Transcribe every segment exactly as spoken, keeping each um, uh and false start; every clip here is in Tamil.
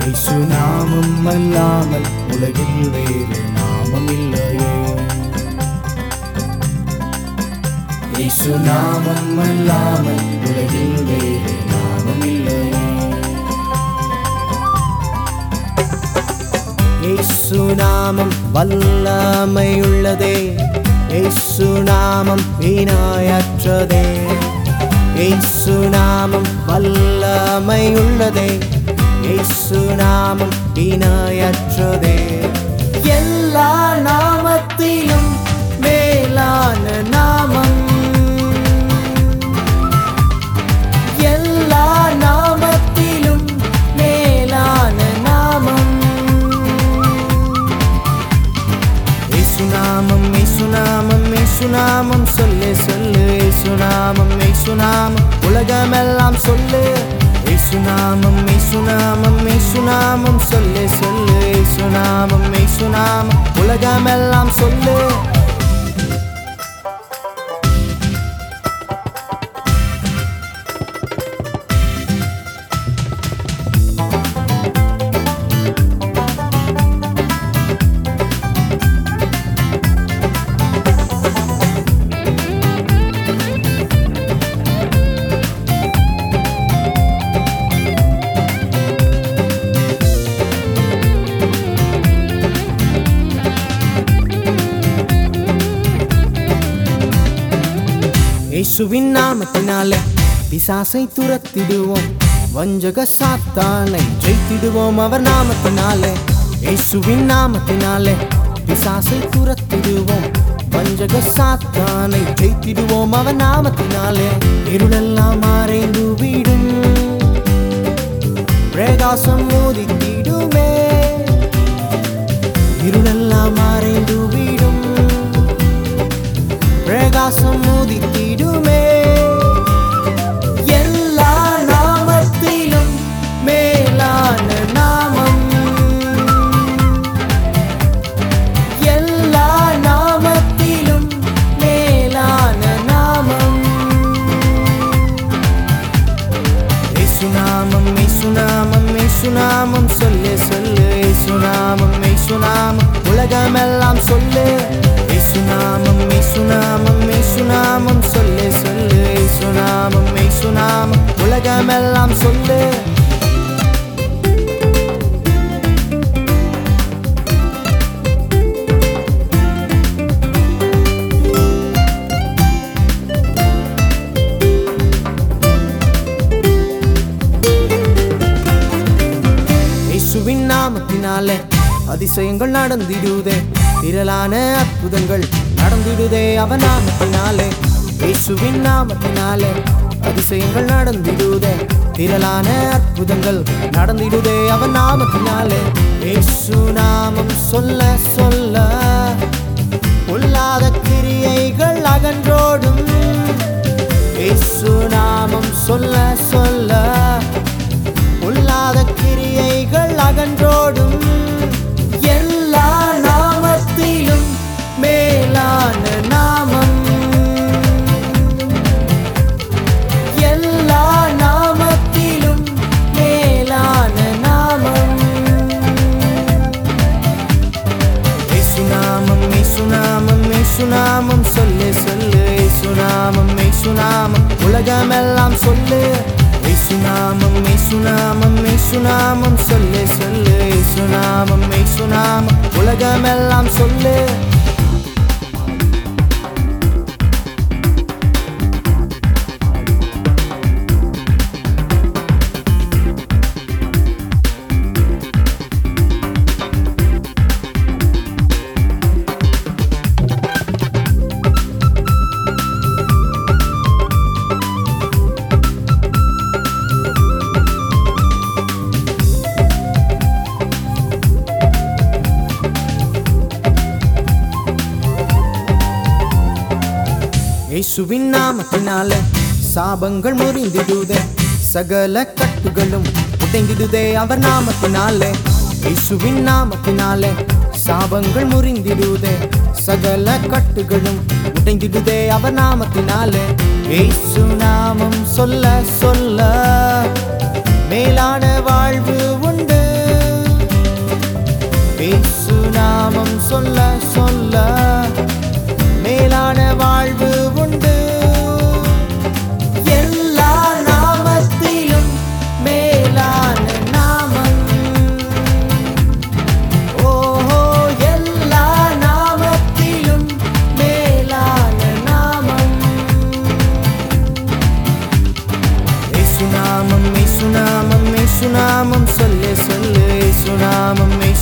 இயேசு நாமம் அல்லாமல் உலகில் வேறு நாமம் இல்லையே. இயேசு நாமம் அல்லாமல் உலகில் வேறு நாமம் இல்லையே. இயேசு நாமம் வல்லமையுள்ளதே, இயேசு நாமம் வீணாயற்றதே. இயேசு நாமம் வல்லமையுள்ளதே, இயேசு நாமம் வீணாயற்றதே. எல்லா நாமத்திலும் மேலான நாமம், எல்லா நாமத்திலும் மேலான நாமம். இயேசு நாமம், இயேசு நாமம், இயேசு நாமம் சொல்லு சொல்லு. இயேசு நாமம், இயேசு நாமம் உலகமெல்லாம் சொல்லு. இயேசு நாமம், இயேசு நாமம், இயேசு நாமம் சொல்லு சொல்லு. இயேசு நாமம், இயேசு நாமம் உலகமெல்லாம் சொல்லு. இயேசுவின் நாமத்தினாலே பிசாசை துரத்திடுவோம், வஞ்சக சாத்தானை ஜெயித்திடுவோம் அவர் நாமத்தினாலே. இயேசுவின் நாமத்தினாலே பிசாசை துரத்திடுவோம், வஞ்சக சாத்தானை ஜெயித்திடுவோம் அவர் நாமத்தினாலே. இருளெல்லாம் மறைந்து விடும், பிரகாசம் உதித்திடுமே. இருளெல்லாம் மறைந்து விடும், பிரகாசம் உதித்திடுமே. எல்லா நாமத்திலும் மேலான நாமம், எல்லா நாமத்திலும் மேலான நாமம். இயேசு நாமம், இயேசு நாமம், இயேசு நாமம் சொல்லு சொல்லு. இயேசு நாமம், இயேசு நாமம் உலகமெல்லாம் சொல்லு. இயேசு நாமம், இயேசு நாமம், இயேசு நாமம் சொல்லு சொல்லு. இயேசு நாமம், இயேசு நாமம் உலகமெல்லாம் சொல்லு. இயேசுவின் நாமத்தினாலே அதிசயங்கள் நடந்திடுதே, திரளான அற்புதங்கள் நடந்திடுதே அவர் நாமத்தினாலே. இயேசுவின் நாமத்தினாலே அதிசயங்கள் நடந்திடுதே, திரளான அற்புதங்கள் நடந்திடுதே அவர் நாமத்தினாலே. இயேசு நாமம் சொல்ல சொல்ல பொல்லாத கிரியைகள் அகன்றோடும். இயேசு நாமம் சொல்ல சொல்ல பொல்லாத கிரியைகள் அகன்றோடும். எல்லா நாமத்திலும் மேலான நாமம், எல்லா நாமத்திலும் மேலான நாமம். இயேசு நாமம், இயேசு நாமம், இயேசு நாமம் சொல்லு சொல்லு. இயேசு நாமம், இயேசு நாமம் உலகமெல்லாம் சொல்லு. இயேசு நாமம், இயேசு நாமம், இயேசு நாமம் சொல்லு சொல்லு. இயேசு நாமம், இயேசு நாமம் உலகமெல்லாம் சொல்லு. இயேசுவின் நாமத்தினாலே சாபங்கள் முறிந்திடுதே, சகல கட்டுகளும் உடைந்திடுதே அவர் நாமத்தினாலே. இயேசுவின் நாமத்தினாலே சாபங்கள் முறிந்திடுதே, சகல கட்டுகளும் உடைந்திடுதே அவர் நாமத்தினாலே. இயேசு நாமம் சொல்ல சொல்ல மேலான வாழ்வு உண்டு.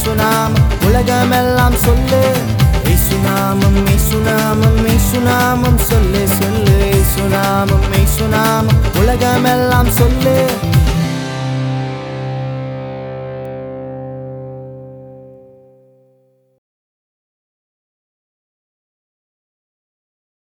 இயேசுநாமம் உலகமெல்லாம் சொல்லு இயேசுநாமம் இயேசுநாமம் இயேசுநாமம் சொல்லு சொல்லு இயேசுநாமம் இயேசுநாமம் உலகமெல்லாம் சொல்லு